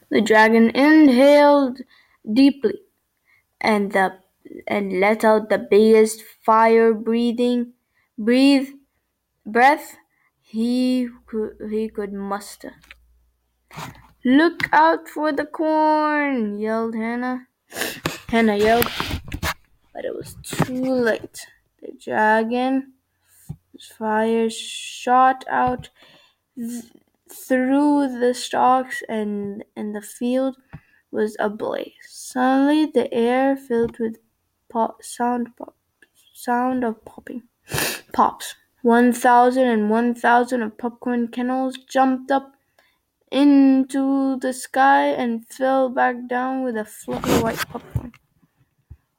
The dragon inhaled deeply and the and let out the biggest breathe breath he could muster. Look out for the corn, yelled Hannah. Hannah yelled, but it was too late. The dragon's fire shot out through the stalks, and the field was ablaze. Suddenly, the air filled with sound of pops. 1,001,000 of popcorn kernels jumped up into the sky and fell back down with a fluffy white popcorn.